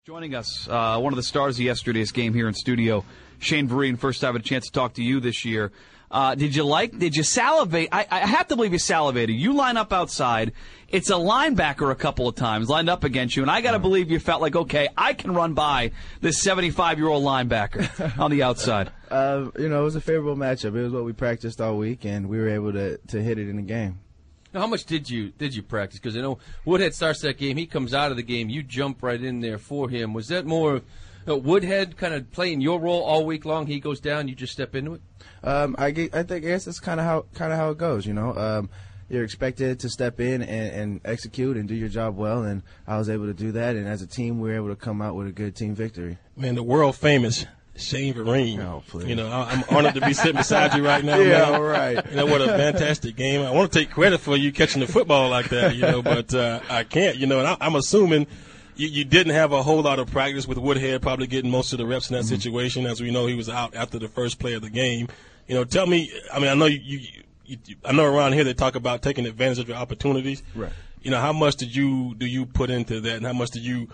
Joining us, one of the stars of yesterday's game here in studio, Shane Vereen. First time I had a chance to talk to you this year. Did you salivate? I have to believe you salivated. You line up outside. It's a linebacker a couple of times lined up against you, and I got to believe you felt like, okay, I can run by this 75-year-old linebacker on the outside. It was a favorable matchup. It was what we practiced all week, and we were able to hit it in the game. Now, how much did you practice? Because I know Woodhead starts that game. He comes out of the game. You jump right in there for him. Was that more Woodhead kind of playing your role all week long? He goes down, you just step into it. I guess that's kind of how it goes. You're expected to step in and execute and do your job well, and I was able to do that. And as a team, we were able to come out with a good team victory. Man, the world famous Shane Vereen. Oh, please. I'm honored to be sitting beside you right now. Yeah, man. all right. What a fantastic game. I want to take credit for you catching the football like that, but I can't, and I'm assuming you didn't have a whole lot of practice with Woodhead probably getting most of the reps in that situation. As we know, he was out after the first play of the game. Tell me, I know I know around here they talk about taking advantage of your opportunities. Right. How much do you put into that, and how much do you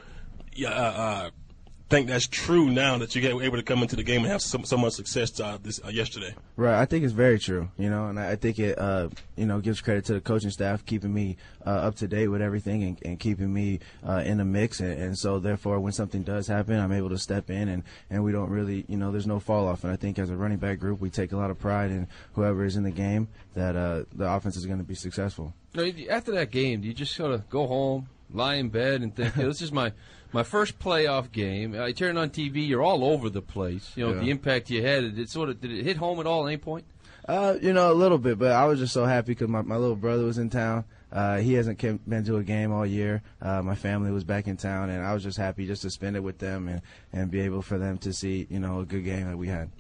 think that's true now that you were able to come into the game and have so much success yesterday? Right, I think it's very true, and I think it, gives credit to the coaching staff keeping me up to date with everything and keeping me in the mix, and so therefore when something does happen, I'm able to step in and we don't really, there's no fall off, and I think as a running back group, we take a lot of pride in whoever is in the game that the offense is going to be successful. After that game, do you just sort of go home, lie in bed, and think, this is my first playoff game? I turn on TV, you're all over the place. The impact you had, did it hit home at all at any point? A little bit, but I was just so happy because my little brother was in town. He hasn't been to a game all year. My family was back in town, and I was just happy just to spend it with them and be able for them to see, a good game that we had.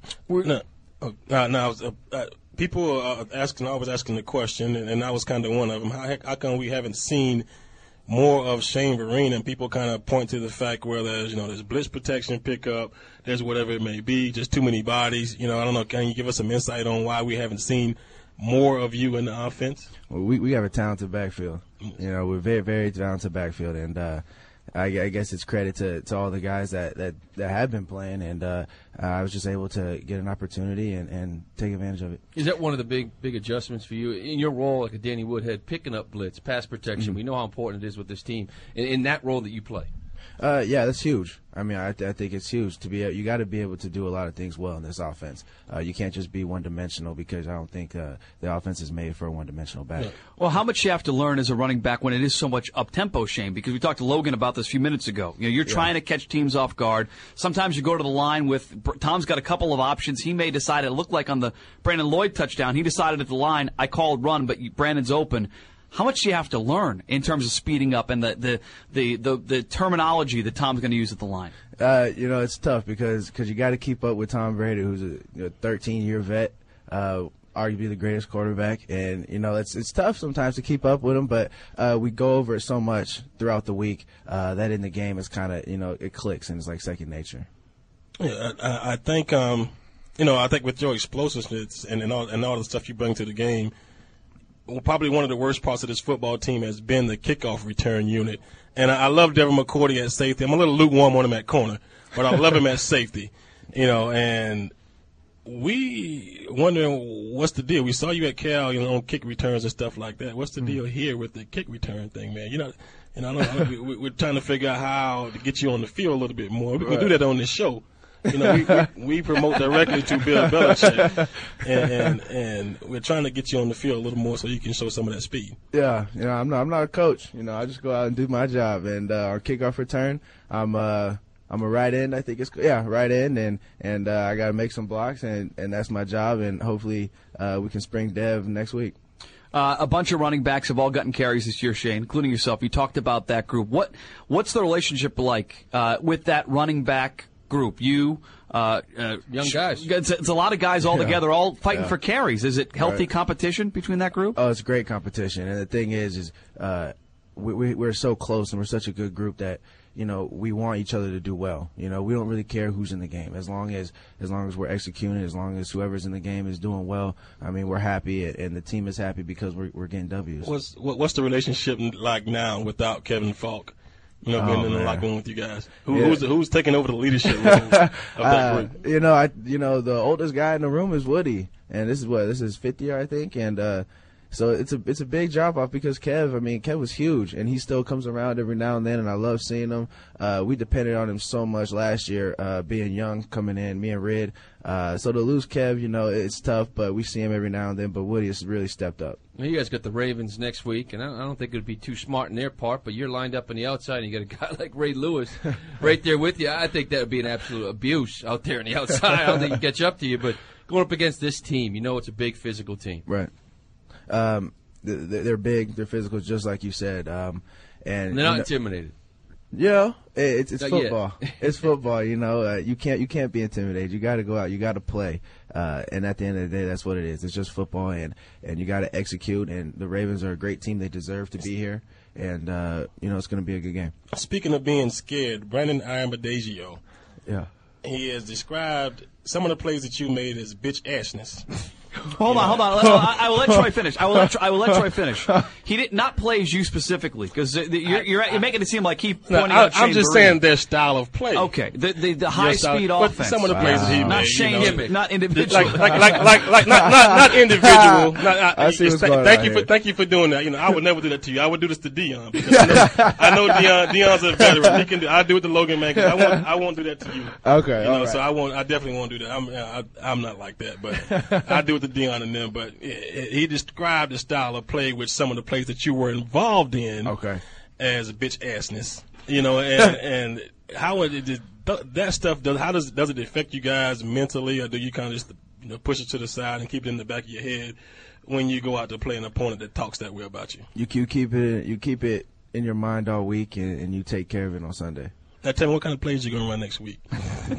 People are always asking the question, and I was kind of one of them. How come we haven't seen more of Shane Vereen? And people kind of point to the fact where there's blitz protection pickup, there's whatever it may be, just too many bodies. I don't know. Can you give us some insight on why we haven't seen more of you in the offense? Well, we have a talented backfield. We're very, very talented backfield, and I guess it's credit to all the guys that have been playing, and I was just able to get an opportunity and take advantage of it. Is that one of the big adjustments for you in your role, like a Danny Woodhead, picking up blitz, pass protection? We know how important it is with this team in that role that you play. Yeah, that's huge. I think it's huge to be. You got to be able to do a lot of things well in this offense. You can't just be one-dimensional, because I don't think the offense is made for a one-dimensional back. Yeah. Well, how much you have to learn as a running back when it is so much up-tempo, Shane? Because we talked to Logan about this a few minutes ago. You're trying to catch teams off guard. Sometimes you go to the line with Tom's got a couple of options. He may decide, it looked like on the Brandon Lloyd touchdown, he decided at the line, I called run, but Brandon's open. How much do you have to learn in terms of speeding up and the terminology that Tom's going to use at the line? It's tough because you got to keep up with Tom Brady, who's a 13-year vet, arguably the greatest quarterback, and it's tough sometimes to keep up with him. But we go over it so much throughout the week that in the game it's kind of it clicks and it's like second nature. Yeah, I think I think with your explosiveness and all the stuff you bring to the game. Well, probably one of the worst parts of this football team has been the kickoff return unit. And I love Devin McCourty at safety. I'm a little lukewarm on him at corner, but I love him at safety. And we wondering what's the deal. We saw you at Cal, on kick returns and stuff like that. What's the deal here with the kick return thing, man? We're trying to figure out how to get you on the field a little bit more. We can do that on this show. We promote directly to Bill Belichick, and we're trying to get you on the field a little more so you can show some of that speed. Yeah, I'm not a coach. I just go out and do my job. And our kickoff return, I'm a right end. I think it's right end, and I got to make some blocks, and that's my job. And hopefully we can spring Dev next week. A bunch of running backs have all gotten carries this year, Shane, including yourself. You talked about that group. What's the relationship like with that running back group? Young guys. It's a lot of guys all together, all fighting for carries. Is it healthy competition between that group? Oh, it's great competition. And the thing is we're so close and we're such a good group that we want each other to do well. We don't really care who's in the game as long as we're executing, as long as whoever's in the game is doing well. We're happy, and the team is happy because we're getting W's. What's the relationship like now without Kevin Falk? Being in the locker room with you guys. Who's taking over the leadership role of that group? The oldest guy in the room is Woody, and this is fifth year, I think, and so it's a big drop off because Kev was huge, and he still comes around every now and then, and I love seeing him. We depended on him so much last year, being young, coming in, me and Red. So to lose Kev, it's tough, but we see him every now and then. But Woody has really stepped up. Well, you guys got the Ravens next week, and I don't think it would be too smart in their part, but you're lined up on the outside, and you got a guy like Ray Lewis right there with you. I think that would be an absolute abuse out there on the outside. I don't think he'd catch up to you, but going up against this team, it's a big physical team. Right. They're big, they're physical, just like you said. And they're not intimidated. Yeah, it's football. It's football. You can't be intimidated. You got to go out. You got to play. And at the end of the day, that's what it is. It's just football, and you got to execute. And the Ravens are a great team. They deserve to be here, and it's going to be a good game. Speaking of being scared, Brandon Arambadejo, he has described some of the plays that you made as bitch assness. Hold on. I will let Troy finish. I will let Troy finish. He did not plays you specifically because you're making it seem like he pointing out Shane I'm just Vereen. saying their style of play. Okay, the high speed offense. But some of the plays that he made, not Shane, not individual. Not individual. Thank you for doing that. I would never do that to you. I would do this to Dion because I know Dion's a veteran. He can do. I do it to Logan, man. Because I won't do that to you. Okay, all right. So I definitely won't do that. I'm not like that, but I do it to Dion and them. But he described the style of play with some of the plays that you were involved in. Okay. As bitch assness, and how that stuff does it affect you guys mentally, or do you kind of just push it to the side and keep it in the back of your head when you go out to play an opponent that talks that way about you? You keep it in your mind all week, and you take care of it on Sunday. Now tell me what kind of plays you're going to run next week.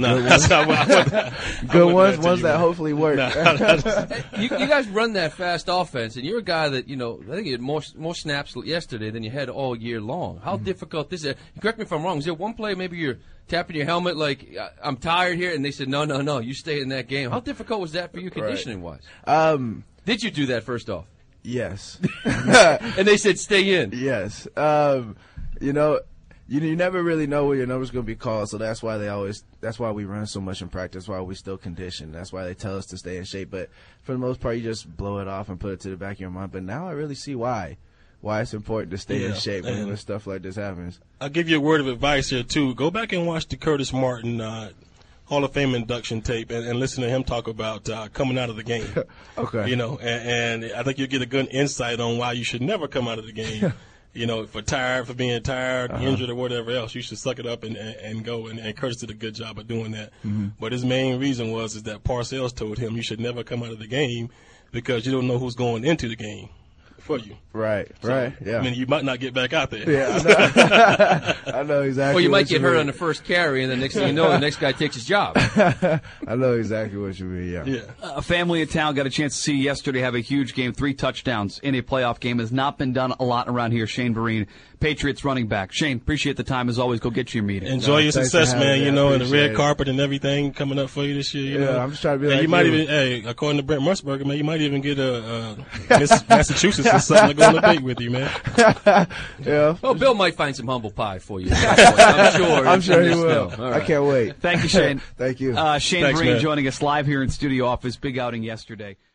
Good ones that hopefully work. You guys run that fast offense, and you're a guy that, I think you had more snaps yesterday than you had all year long. How difficult this is? Correct me if I'm wrong. Is there one play maybe you're tapping your helmet like, I'm tired here, and they said, no, you stay in that game. How difficult was that for you conditioning-wise? Did you do that first off? Yes. And they said stay in. Yes. You never really know where your number's going to be called, so that's why we run so much in practice, why we still condition. That's why they tell us to stay in shape. But for the most part, you just blow it off and put it to the back of your mind. But now I really see why it's important to stay in shape when stuff like this happens. I'll give you a word of advice here, too. Go back and watch the Curtis Martin Hall of Fame induction tape and listen to him talk about coming out of the game. Okay. And I think you'll get a good insight on why you should never come out of the game. For being tired, injured, or whatever else, you should suck it up and go. And Curtis did a good job of doing that. Mm-hmm. But his main reason is that Parcells told him you should never come out of the game because you don't know who's going into the game for you. Right. Yeah. I mean, you might not get back out there. Yeah, I know exactly. Well, you might get hurt on the first carry, and the next thing you know, the next guy takes his job. I know exactly what you mean. Yeah. A family in town got a chance to see yesterday have a huge game, 3 touchdowns in a playoff game. Has not been done a lot around here. Shane Vereen, Patriots running back. Shane, appreciate the time as always. Go get you your meeting. Enjoy your success, man. And the red carpet and everything coming up for you this year. I'm just trying to be like you might even, according to Brent Musburger, man, you might even get a Massachusetts or something to go on a date with you, man. Yeah. Oh, Bill might find some humble pie for you. I'm sure he will. Right. I can't wait. Thanane you, Shane. Thank you. Shane Vereen joining us live here in studio off his big outing yesterday.